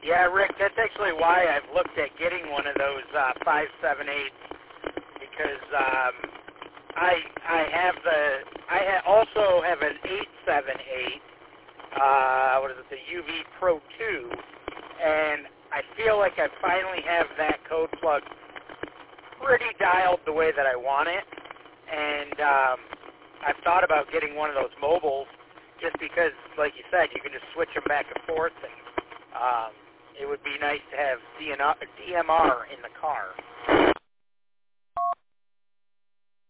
Yeah, Rick, that's actually why I've looked at getting one of those 5.78 because I also have an 8.78. What is it? The UV Pro 2, and I feel like I finally have that code plug pretty dialed the way that I want it, and I've thought about getting one of those mobiles just because, like you said, you can just switch them back and forth, and it would be nice to have DMR in the car.